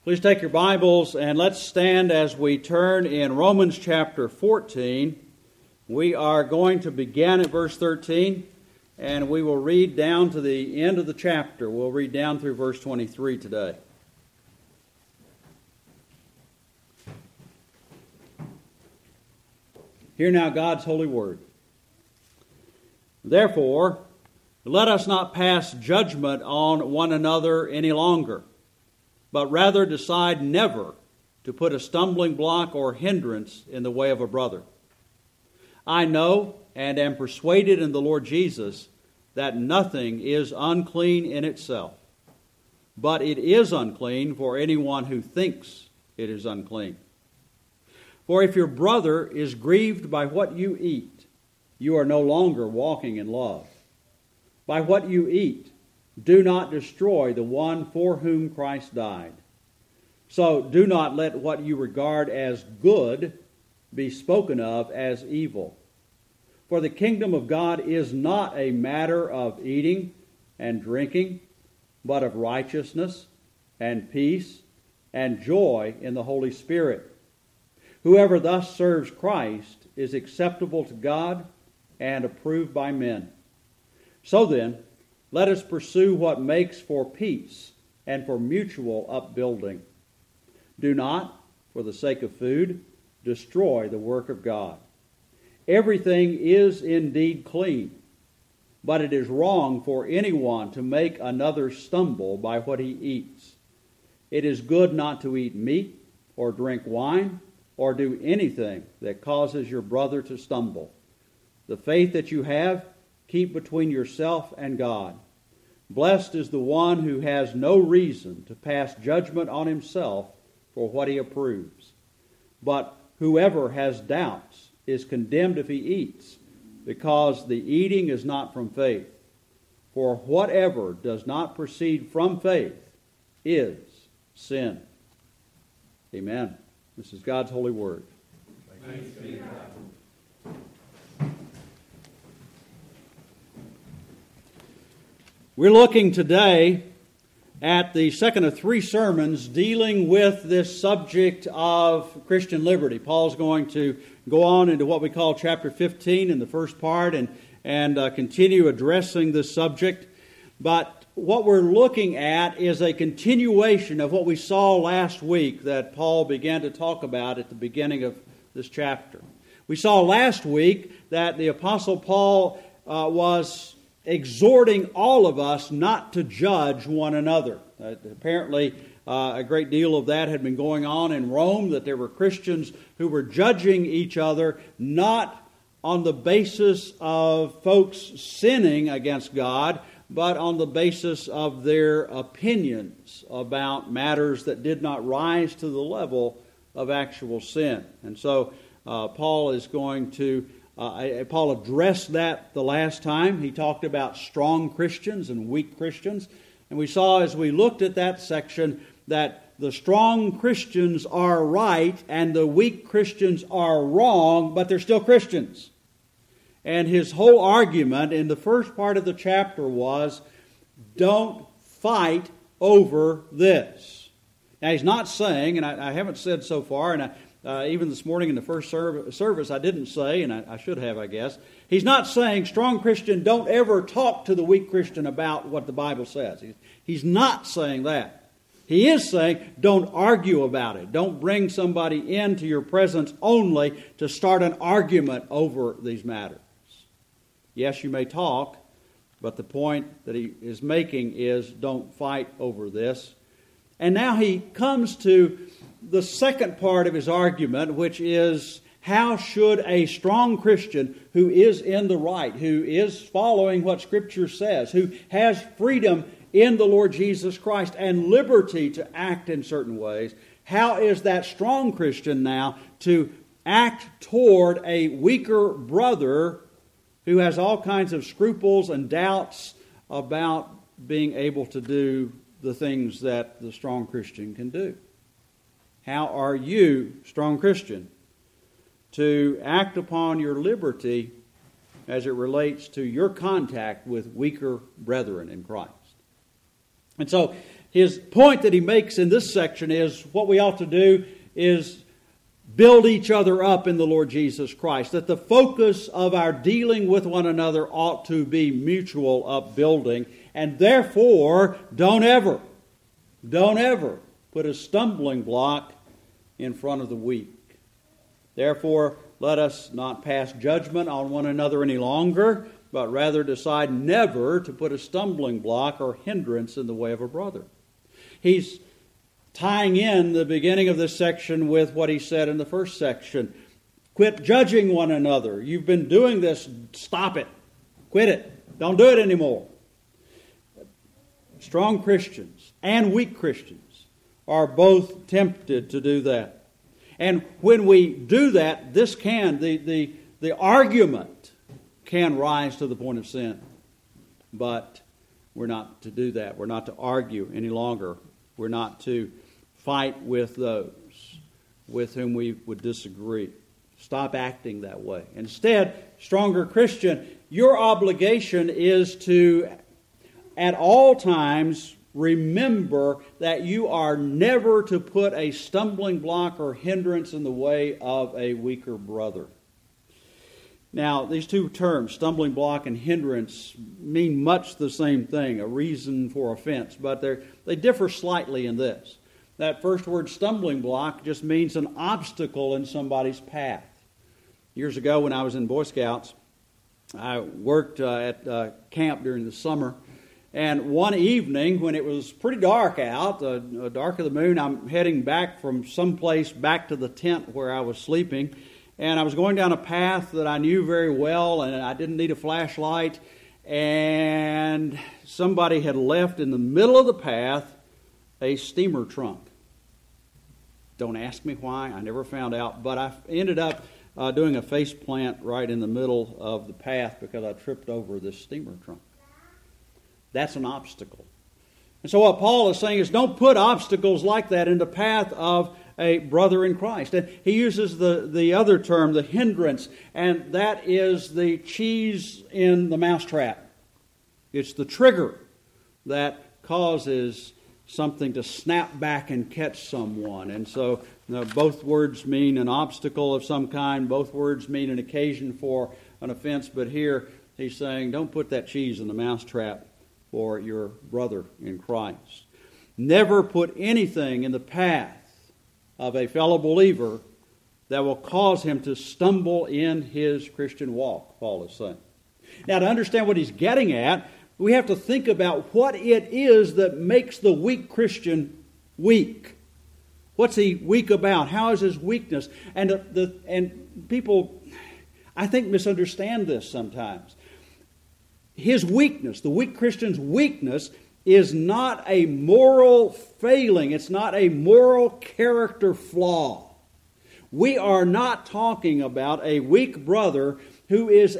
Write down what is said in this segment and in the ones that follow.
Please take your Bibles and let's stand as we turn in Romans chapter 14. We are going to begin at verse 13 and we will read down to the end of the chapter. We'll read down through verse 23 today. Hear now God's holy word. Therefore, let us not pass judgment on one another any longer, but rather decide never to put a stumbling block or hindrance in the way of a brother. I know and am persuaded in the Lord Jesus that nothing is unclean in itself, but it is unclean for anyone who thinks it is unclean. For if your brother is grieved by what you eat, you are no longer walking in love. By what you eat, do not destroy the one for whom Christ died. So do not let what you regard as good be spoken of as evil. For the kingdom of God is not a matter of eating and drinking, but of righteousness and peace and joy in the Holy Spirit. Whoever thus serves Christ is acceptable to God and approved by men. So then, let us pursue what makes for peace and for mutual upbuilding. Do not, for the sake of food, destroy the work of God. Everything is indeed clean, but it is wrong for anyone to make another stumble by what he eats. It is good not to eat meat or drink wine or do anything that causes your brother to stumble. The faith that you have, keep between yourself and God. Blessed is the one who has no reason to pass judgment on himself for what he approves. But whoever has doubts is condemned if he eats, because the eating is not from faith. For whatever does not proceed from faith is sin. Amen. This is God's holy word. Thanks be to God. We're looking today at the second of three sermons dealing with this subject of Christian liberty. Paul's going to go on into what we call chapter 15 in the first part and continue addressing this subject. But what we're looking at is a continuation of what we saw last week that Paul began to talk about at the beginning of this chapter. We saw last week that the Apostle Paul was exhorting all of us not to judge one another. Apparently, a great deal of that had been going on in Rome, that there were Christians who were judging each other not on the basis of folks sinning against God, but on the basis of their opinions about matters that did not rise to the level of actual sin. And so Paul is going to Paul addressed that the last time. He talked about strong Christians and weak Christians. And we saw as we looked at that section that the strong Christians are right and the weak Christians are wrong, but they're still Christians. And his whole argument in the first part of the chapter was, don't fight over this. Now he's not saying, and I haven't said so far, and even this morning in the first service I didn't say, and I should have, I guess. He's not saying, strong Christian, don't ever talk to the weak Christian about what the Bible says. He's not saying that. He is saying, don't argue about it. Don't bring somebody into your presence only to start an argument over these matters. Yes, you may talk, but the point that he is making is don't fight over this. And now he comes to the second part of his argument, which is how should a strong Christian who is in the right, who is following what Scripture says, who has freedom in the Lord Jesus Christ and liberty to act in certain ways, how is that strong Christian now to act toward a weaker brother who has all kinds of scruples and doubts about being able to do the things that the strong Christian can do? How are you, strong Christian, to act upon your liberty as it relates to your contact with weaker brethren in Christ? And so his point that he makes in this section is what we ought to do is build each other up in the Lord Jesus Christ. That the focus of our dealing with one another ought to be mutual upbuilding. And therefore, don't ever put a stumbling block in front of the weak. Therefore, let us not pass judgment on one another any longer, but rather decide never to put a stumbling block or hindrance in the way of a brother. He's tying in the beginning of this section with what he said in the first section. Quit judging one another. You've been doing this. Stop it. Quit it. Don't do it anymore. Strong Christians and weak Christians are both tempted to do that. And when we do that, the argument can rise to the point of sin. But we're not to do that. We're not to argue any longer. We're not to fight with those with whom we would disagree. Stop acting that way. Instead, stronger Christian, your obligation is to, at all times, remember that you are never to put a stumbling block or hindrance in the way of a weaker brother. Now, these two terms, stumbling block and hindrance, mean much the same thing, a reason for offense, but they differ slightly in this. That first word, stumbling block, just means an obstacle in somebody's path. Years ago when I was in Boy Scouts, I worked at camp during the summer, and one evening when it was pretty dark out, dark of the moon, I'm heading back from someplace back to the tent where I was sleeping, and I was going down a path that I knew very well, and I didn't need a flashlight, and somebody had left in the middle of the path a steamer trunk. Don't ask me why, I never found out, but I ended up doing a face plant right in the middle of the path because I tripped over this steamer trunk. That's an obstacle. And so what Paul is saying is don't put obstacles like that in the path of a brother in Christ. And he uses the other term, the hindrance, and that is the cheese in the mousetrap. It's the trigger that causes something to snap back and catch someone. And so both words mean an obstacle of some kind. Both words mean an occasion for an offense. But here he's saying don't put that cheese in the mousetrap for your brother in Christ. Never put anything in the path of a fellow believer that will cause him to stumble in his Christian walk, Paul is saying. Now, to understand what he's getting at, we have to think about what it is that makes the weak Christian weak. What's he weak about? How is his weakness? And people, I think, misunderstand this sometimes. His weakness, the weak Christian's weakness, is not a moral failing. It's not a moral character flaw. We are not talking about a weak brother who is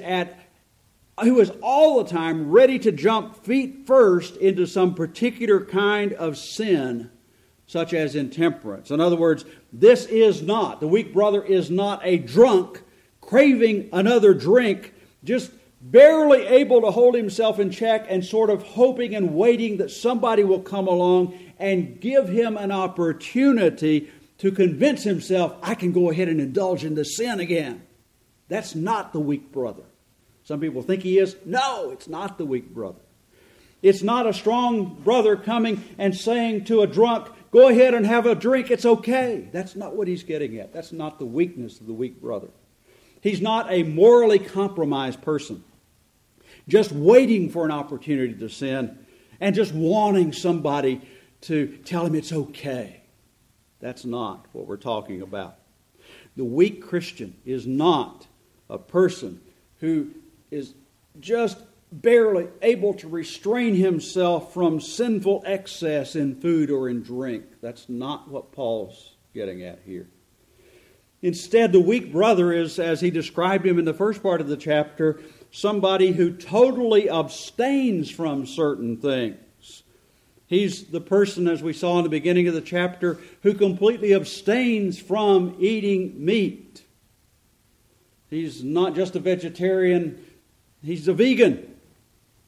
all the time ready to jump feet first into some particular kind of sin, such as intemperance. In other words, the weak brother is not a drunk craving another drink, just barely able to hold himself in check and sort of hoping and waiting that somebody will come along and give him an opportunity to convince himself, I can go ahead and indulge in the sin again. That's not the weak brother. Some people think he is. No, it's not the weak brother. It's not a strong brother coming and saying to a drunk, go ahead and have a drink, it's okay. That's not what he's getting at. That's not the weakness of the weak brother. He's not a morally compromised person, just waiting for an opportunity to sin and just wanting somebody to tell him it's okay. That's not what we're talking about. The weak Christian is not a person who is just barely able to restrain himself from sinful excess in food or in drink. That's not what Paul's getting at here. Instead, the weak brother is, as he described him in the first part of the chapter, somebody who totally abstains from certain things. He's the person, as we saw in the beginning of the chapter, who completely abstains from eating meat. He's not just a vegetarian, he's a vegan.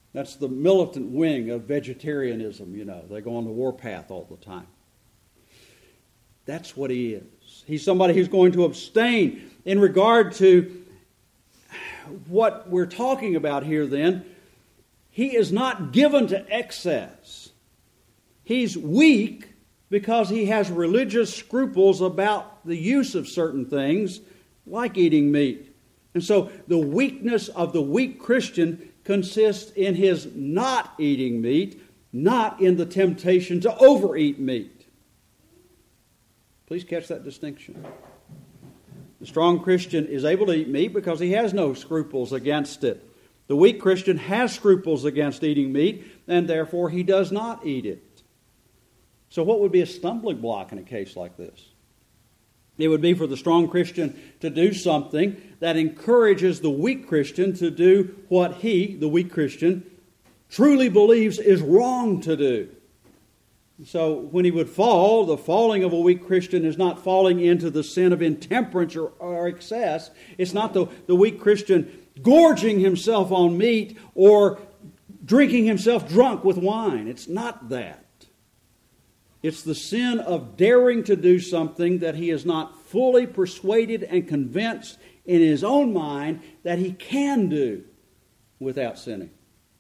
That's the militant wing of vegetarianism, you know. They go on the warpath all the time. That's what he is. He's somebody who's going to abstain. In regard to what we're talking about here then, he is not given to excess. He's weak because he has religious scruples about the use of certain things, like eating meat. And so the weakness of the weak Christian consists in his not eating meat, not in the temptation to overeat meat. Please catch that distinction. The strong Christian is able to eat meat because he has no scruples against it. The weak Christian has scruples against eating meat, and therefore he does not eat it. So what would be a stumbling block in a case like this? It would be for the strong Christian to do something that encourages the weak Christian to do what he, the weak Christian, truly believes is wrong to do. So when he would fall, the falling of a weak Christian is not falling into the sin of intemperance or excess. It's not the weak Christian gorging himself on meat or drinking himself drunk with wine. It's not that. It's the sin of daring to do something that he is not fully persuaded and convinced in his own mind that he can do without sinning.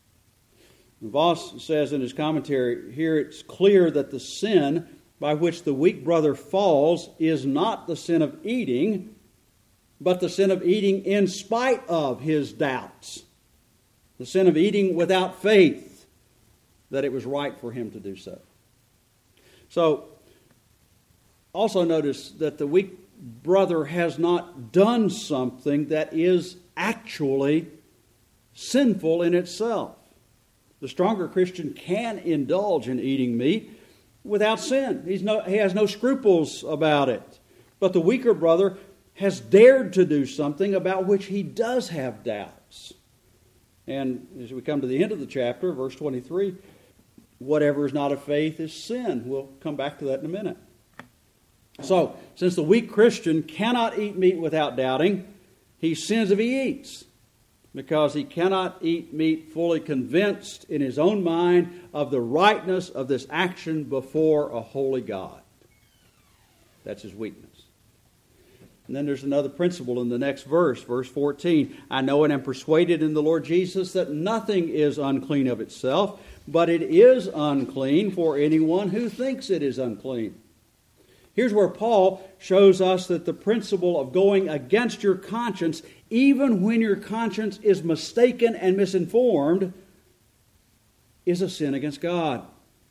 Voss says in his commentary, here it's clear that the sin by which the weak brother falls is not the sin of eating, but the sin of eating in spite of his doubts. The sin of eating without faith that it was right for him to do so. So, also notice that the weak brother has not done something that is actually sinful in itself. The stronger Christian can indulge in eating meat without sin. He has no scruples about it. But the weaker brother has dared to do something about which he does have doubts. And as we come to the end of the chapter, verse 23, whatever is not of faith is sin. We'll come back to that in a minute. So, since the weak Christian cannot eat meat without doubting, he sins if he eats, because he cannot eat meat fully convinced in his own mind of the rightness of this action before a holy God. That's his weakness. And then there's another principle in the next verse, verse 14. I know and am persuaded in the Lord Jesus that nothing is unclean of itself, but it is unclean for anyone who thinks it is unclean. Here's where Paul shows us that the principle of going against your conscience, even when your conscience is mistaken and misinformed, is a sin against God.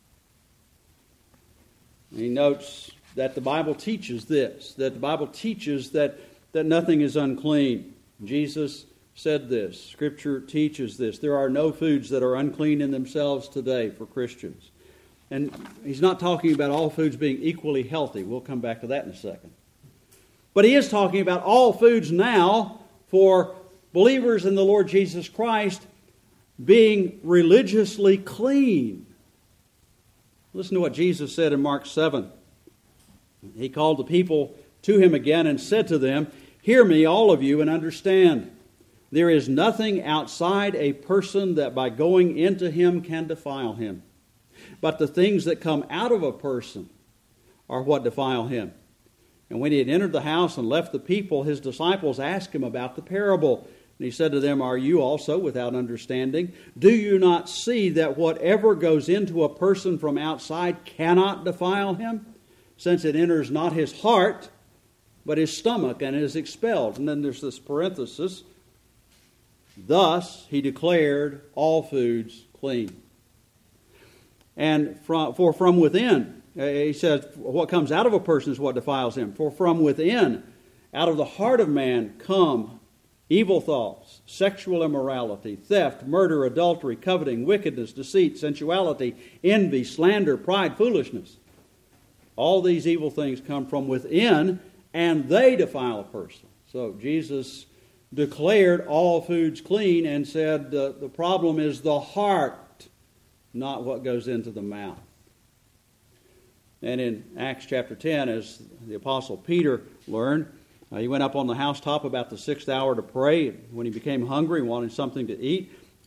And he notes that the Bible teaches this, that the Bible teaches that nothing is unclean. Jesus said this. Scripture teaches this. There are no foods that are unclean in themselves today for Christians. And he's not talking about all foods being equally healthy. We'll come back to that in a second. But he is talking about all foods now for believers in the Lord Jesus Christ being religiously clean. Listen to what Jesus said in Mark 7. He called the people to him again and said to them, "Hear me, all of you, and understand. There is nothing outside a person that by going into him can defile him. But the things that come out of a person are what defile him." And when he had entered the house and left the people, his disciples asked him about the parable. And he said to them, "Are you also without understanding? Do you not see that whatever goes into a person from outside cannot defile him, since it enters not his heart, but his stomach, and is expelled?" And then there's this parenthesis. Thus he declared all foods clean. And for from within, he says, what comes out of a person is what defiles him. For from within, out of the heart of man, come evil thoughts, sexual immorality, theft, murder, adultery, coveting, wickedness, deceit, sensuality, envy, slander, pride, foolishness. All these evil things come from within, and they defile a person. So Jesus declared all foods clean and said the problem is the heart, not what goes into the mouth. And in Acts chapter 10, as the Apostle Peter learned, he went up on the housetop about the 6th hour to pray. When he became hungry and wanted something to eat,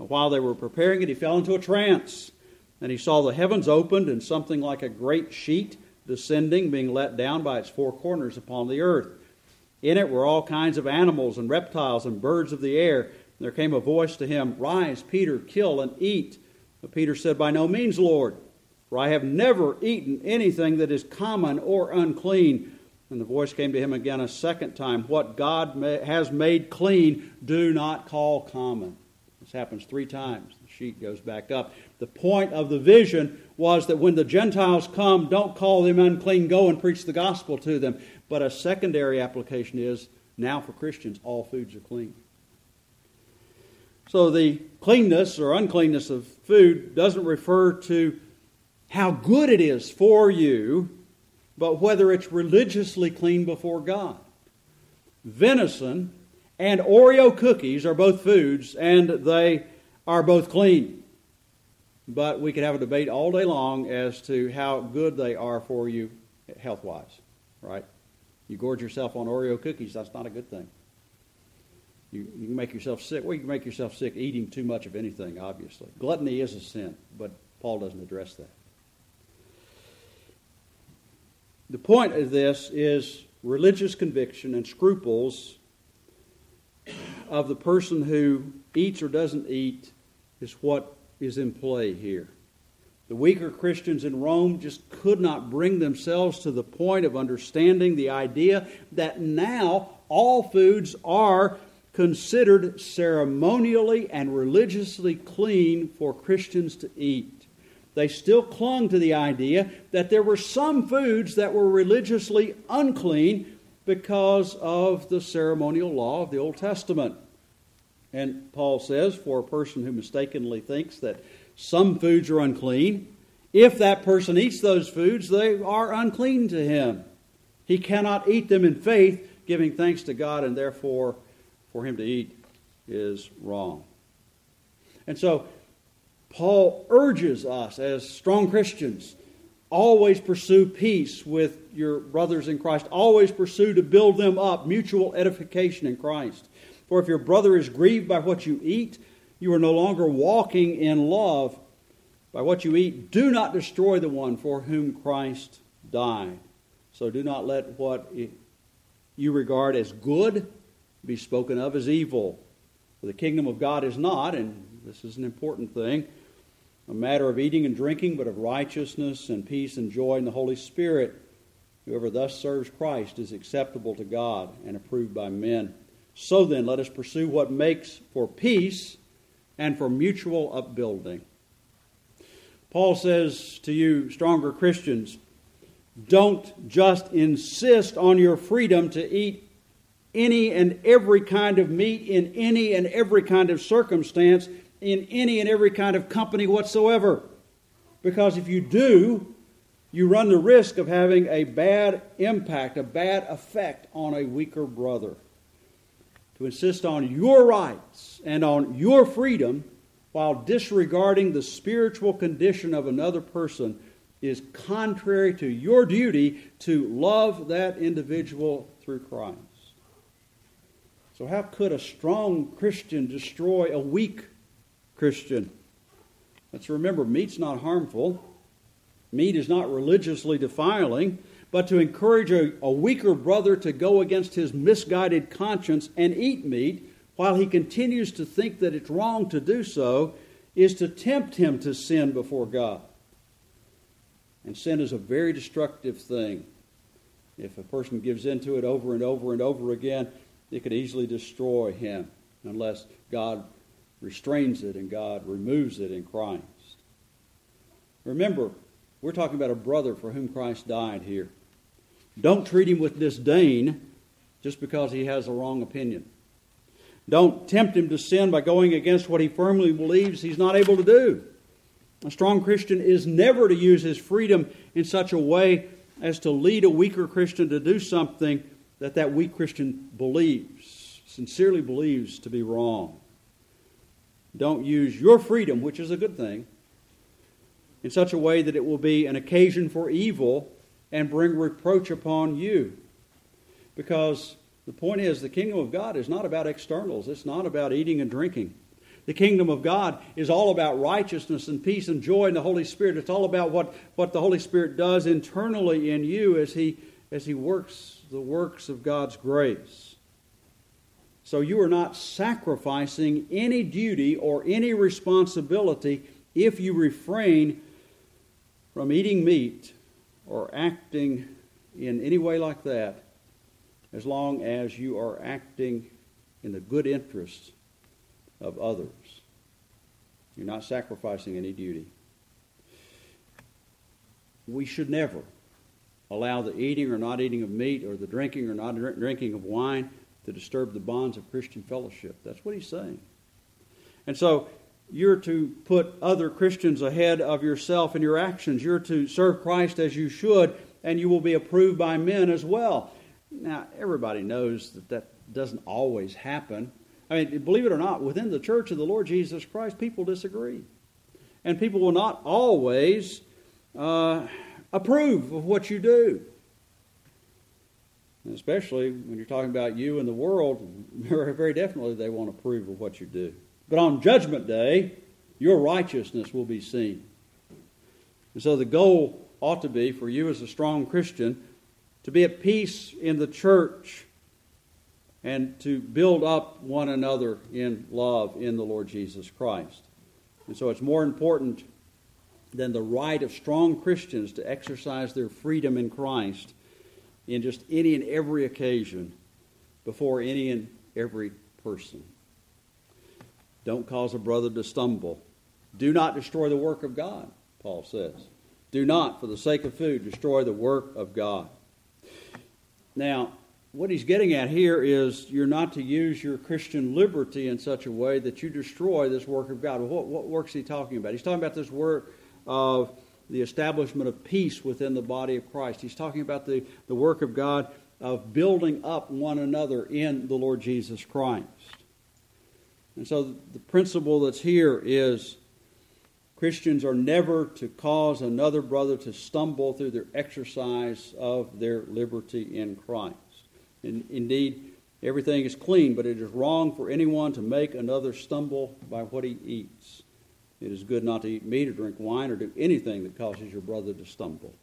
While they were preparing it, he fell into a trance, and he saw the heavens opened and something like a great sheet descending, being let down by its four corners upon the earth. In it were all kinds of animals and reptiles and birds of the air. There came a voice to him, "Rise, Peter, kill and eat." But Peter said, "By no means, Lord, for I have never eaten anything that is common or unclean." And the voice came to him again a second time, "What God has made clean, do not call common." This happens 3 times. The sheet goes back up. The point of the vision was that when the Gentiles come, don't call them unclean, go and preach the gospel to them. But a secondary application is, now for Christians, all foods are clean. So the cleanness or uncleanness of food doesn't refer to how good it is for you, but whether it's religiously clean before God. Venison and Oreo cookies are both foods, and they are both clean. But we could have a debate all day long as to how good they are for you health-wise, right? You gorge yourself on Oreo cookies, that's not a good thing. You can make yourself sick. Well, you can make yourself sick eating too much of anything, obviously. Gluttony is a sin, but Paul doesn't address that. The point of this is religious conviction and scruples of the person who eats or doesn't eat is what is in play here. The weaker Christians in Rome just could not bring themselves to the point of understanding the idea that now all foods are considered ceremonially and religiously clean for Christians to eat. They still clung to the idea that there were some foods that were religiously unclean because of the ceremonial law of the Old Testament. And Paul says, for a person who mistakenly thinks that some foods are unclean, if that person eats those foods, they are unclean to him. He cannot eat them in faith, giving thanks to God, and therefore for him to eat is wrong. And so Paul urges us as strong Christians, always pursue peace with your brothers in Christ. Always pursue to build them up, mutual edification in Christ. For if your brother is grieved by what you eat, you are no longer walking in love. By what you eat, do not destroy the one for whom Christ died. So do not let what you regard as good be spoken of as evil. For the kingdom of God is not, and this is an important thing, a matter of eating and drinking, but of righteousness and peace and joy in the Holy Spirit. Whoever thus serves Christ is acceptable to God and approved by men. So then, let us pursue what makes for peace and for mutual upbuilding. Paul says to you, stronger Christians, don't just insist on your freedom to eat any and every kind of meat in any and every kind of circumstance, in any and every kind of company whatsoever. Because if you do, you run the risk of having a bad impact, a bad effect on a weaker brother. To insist on your rights and on your freedom while disregarding the spiritual condition of another person is contrary to your duty to love that individual through Christ. So how could a strong Christian destroy a weak Christian? Let's remember, meat's not harmful. Meat is not religiously defiling. But to encourage a weaker brother to go against his misguided conscience and eat meat while he continues to think that it's wrong to do so is to tempt him to sin before God. And sin is a very destructive thing. If a person gives into it over and over and over again, it could easily destroy him unless God restrains it and God removes it in Christ. Remember, we're talking about a brother for whom Christ died here. Don't treat him with disdain just because he has a wrong opinion. Don't tempt him to sin by going against what he firmly believes he's not able to do. A strong Christian is never to use his freedom in such a way as to lead a weaker Christian to do something that weak Christian sincerely believes to be wrong. Don't use your freedom, which is a good thing, in such a way that it will be an occasion for evil and bring reproach upon you. Because the point is, the kingdom of God is not about externals. It's not about eating and drinking. The kingdom of God is all about righteousness and peace and joy in the Holy Spirit. It's all about what the Holy Spirit does internally in you as He works the works of God's grace. So you are not sacrificing any duty or any responsibility if you refrain from eating meat or acting in any way like that, as long as you are acting in the good interests of others. You're not sacrificing any duty. We should never allow the eating or not eating of meat or the drinking or not drinking of wine to disturb the bonds of Christian fellowship. That's what he's saying. And so you're to put other Christians ahead of yourself in your actions. You're to serve Christ as you should, and you will be approved by men as well. Now, everybody knows that doesn't always happen. I mean, believe it or not, within the church of the Lord Jesus Christ, people disagree. And people will not always approve of what you do. And especially when you're talking about you and the world, very, very definitely they won't approve of what you do. But on Judgment Day, your righteousness will be seen. And so the goal ought to be for you as a strong Christian to be at peace in the church and to build up one another in love in the Lord Jesus Christ. And so it's more important than the right of strong Christians to exercise their freedom in Christ in just any and every occasion before any and every person. Don't cause a brother to stumble. Do not destroy the work of God, Paul says. Do not, for the sake of food, destroy the work of God. Now, what he's getting at here is you're not to use your Christian liberty in such a way that you destroy this work of God. Well, what work is he talking about? He's talking about this work of the establishment of peace within the body of Christ. He's talking about the work of God of building up one another in the Lord Jesus Christ. And so the principle that's here is Christians are never to cause another brother to stumble through their exercise of their liberty in Christ. And indeed, everything is clean, but it is wrong for anyone to make another stumble by what he eats. It is good not to eat meat or drink wine or do anything that causes your brother to stumble.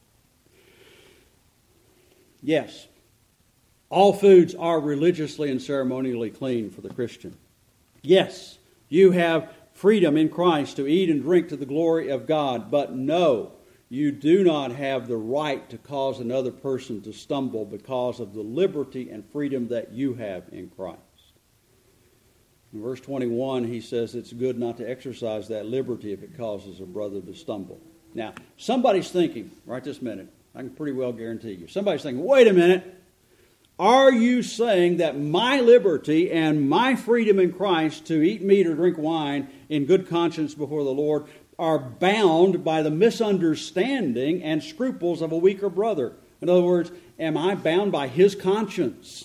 Yes, all foods are religiously and ceremonially clean for the Christian. Yes, you have freedom in Christ to eat and drink to the glory of God, but no, you do not have the right to cause another person to stumble because of the liberty and freedom that you have in Christ. In verse 21, he says it's good not to exercise that liberty if it causes a brother to stumble. Now, somebody's thinking, right this minute, I can pretty well guarantee you, somebody's thinking, wait a minute, are you saying that my liberty and my freedom in Christ to eat meat or drink wine in good conscience before the Lord are bound by the misunderstanding and scruples of a weaker brother? In other words, am I bound by his conscience?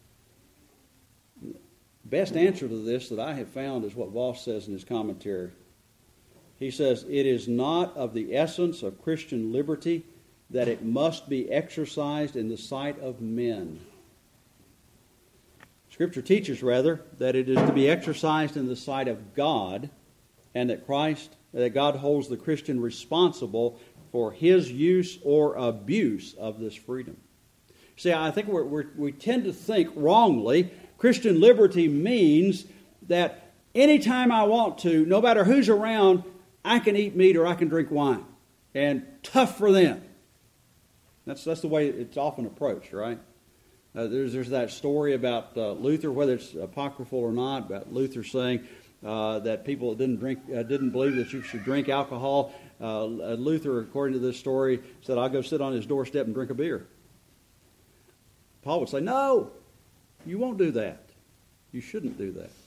Best answer to this that I have found is what Voss says in his commentary. He says, it is not of the essence of Christian liberty that it must be exercised in the sight of men. Scripture teaches, rather, that it is to be exercised in the sight of God, and that God holds the Christian responsible for his use or abuse of this freedom. See, I think we tend to think wrongly. Christian liberty means that anytime I want to, no matter who's around, I can eat meat or I can drink wine. And tough for them. That's the way it's often approached, right? There's that story about Luther, whether it's apocryphal or not, about Luther saying that people didn't believe that you should drink alcohol. Luther, according to this story, said, I'll go sit on his doorstep and drink a beer. Paul would say, no, you won't do that. You shouldn't do that.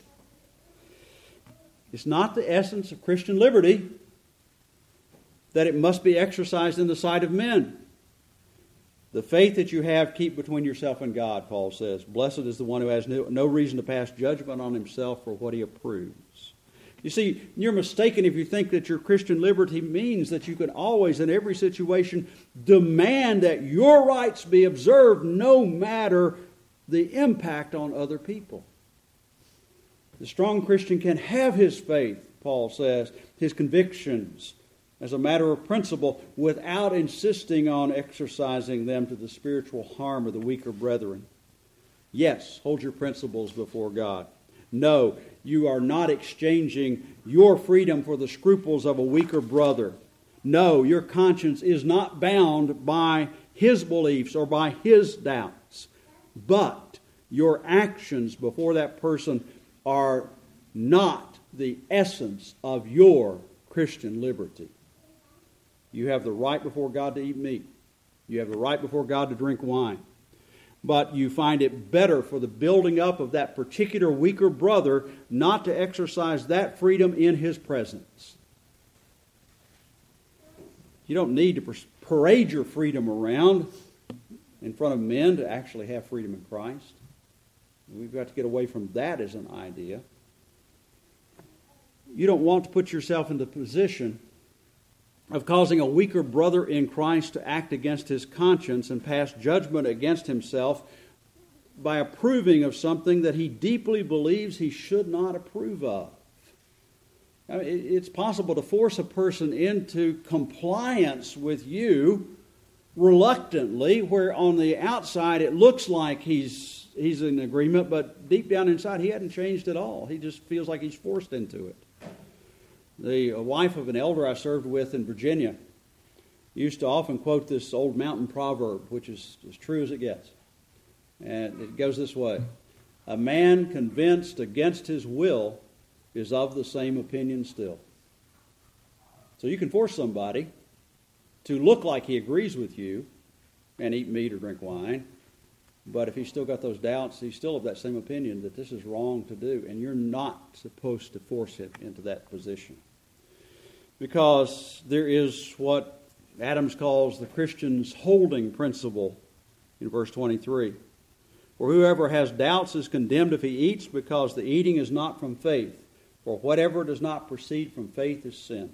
It's not the essence of Christian liberty that it must be exercised in the sight of men. The faith that you have, keep between yourself and God, Paul says. Blessed is the one who has no reason to pass judgment on himself for what he approves. You see, you're mistaken if you think that your Christian liberty means that you can always, in every situation, demand that your rights be observed no matter the impact on other people. The strong Christian can have his faith, Paul says, his convictions, as a matter of principle, without insisting on exercising them to the spiritual harm of the weaker brethren. Yes, hold your principles before God. No, you are not exchanging your freedom for the scruples of a weaker brother. No, your conscience is not bound by his beliefs or by his doubts. But your actions before that person are not the essence of your Christian liberty. You have the right before God to eat meat. You have the right before God to drink wine. But you find it better for the building up of that particular weaker brother not to exercise that freedom in his presence. You don't need to parade your freedom around in front of men to actually have freedom in Christ. We've got to get away from that as an idea. You don't want to put yourself in the position of causing a weaker brother in Christ to act against his conscience and pass judgment against himself by approving of something that he deeply believes he should not approve of. I mean, it's possible to force a person into compliance with you reluctantly, where on the outside it looks like he's in agreement, but deep down inside he hadn't changed at all. He just feels like he's forced into it. The wife of an elder I served with in Virginia used to often quote this old mountain proverb, which is as true as it gets. And it goes this way: a man convinced against his will is of the same opinion still. So you can force somebody to look like he agrees with you and eat meat or drink wine, but if he's still got those doubts, he's still of that same opinion that this is wrong to do, and you're not supposed to force him into that position. Because there is what Adams calls the Christian's holding principle in verse 23. For whoever has doubts is condemned if he eats, because the eating is not from faith. For whatever does not proceed from faith is sin.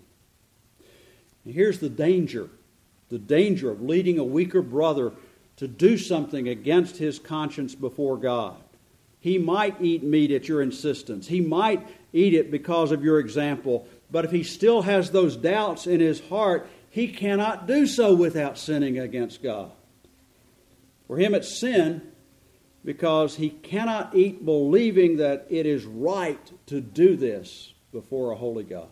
And here's the danger of leading a weaker brother to do something against his conscience before God. He might eat meat at your insistence. He might eat it because of your example. But if he still has those doubts in his heart, he cannot do so without sinning against God. For him it's sin because he cannot eat believing that it is right to do this before a holy God.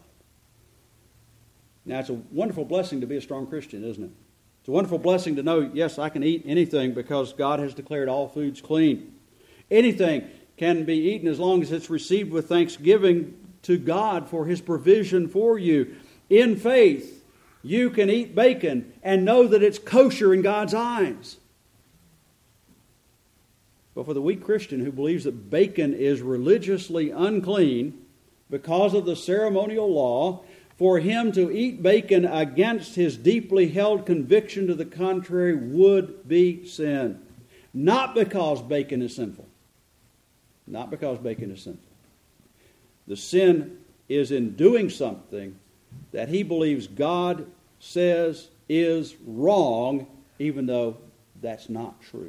Now, it's a wonderful blessing to be a strong Christian, isn't it? It's a wonderful blessing to know, yes, I can eat anything because God has declared all foods clean. Anything can be eaten as long as it's received with thanksgiving to God for His provision for you. In faith, you can eat bacon and know that it's kosher in God's eyes. But for the weak Christian who believes that bacon is religiously unclean because of the ceremonial law, for him to eat bacon against his deeply held conviction to the contrary would be sin. Not because bacon is sinful. Not because bacon is sinful. The sin is in doing something that he believes God says is wrong, even though that's not true.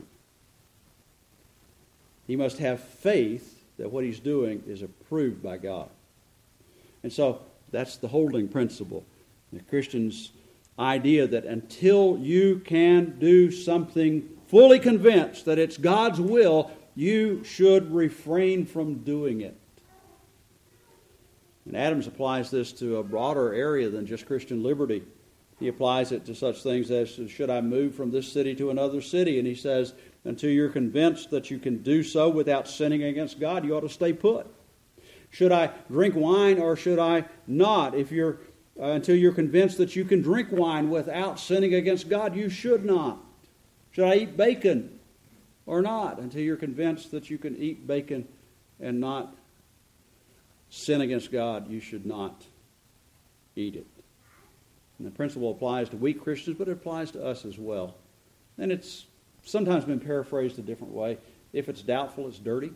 He must have faith that what he's doing is approved by God. And so that's the holding principle. The Christian's idea that until you can do something fully convinced that it's God's will, you should refrain from doing it. And Adams applies this to a broader area than just Christian liberty. He applies it to such things as, should I move from this city to another city? And he says, until you're convinced that you can do so without sinning against God, you ought to stay put. Should I drink wine or should I not? Until you're convinced that you can drink wine without sinning against God, you should not. Should I eat bacon or not? Until you're convinced that you can eat bacon and not sin against God, you should not eat it. And the principle applies to weak Christians, but it applies to us as well. And it's sometimes been paraphrased a different way. If it's doubtful, it's dirty.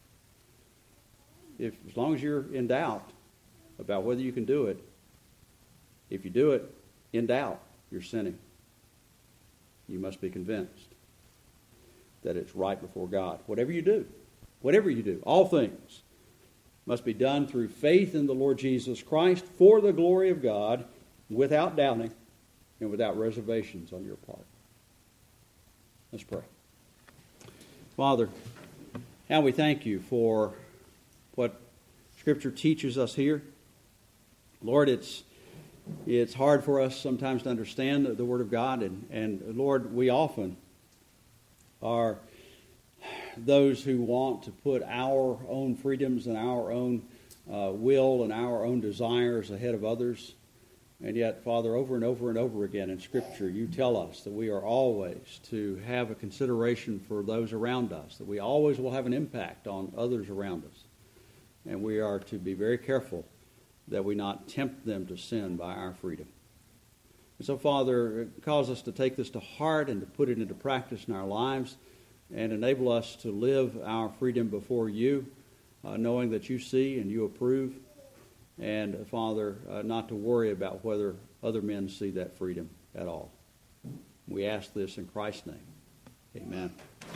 As long as you're in doubt about whether you can do it, if you do it in doubt, you're sinning. You must be convinced that it's right before God. Whatever you do, all things. must be done through faith in the Lord Jesus Christ for the glory of God, without doubting and without reservations on your part. Let's pray. Father, how we thank you for what Scripture teaches us here. Lord, it's hard for us sometimes to understand the Word of God, and Lord, we often are those who want to put our own freedoms and our own will and our own desires ahead of others. And yet, Father, over and over and over again in Scripture, you tell us that we are always to have a consideration for those around us, that we always will have an impact on others around us. And we are to be very careful that we not tempt them to sin by our freedom. And so, Father, cause us to take this to heart and to put it into practice in our lives, and enable us to live our freedom before you, knowing that you see and you approve, and, Father, not to worry about whether other men see that freedom at all. We ask this in Christ's name. Amen.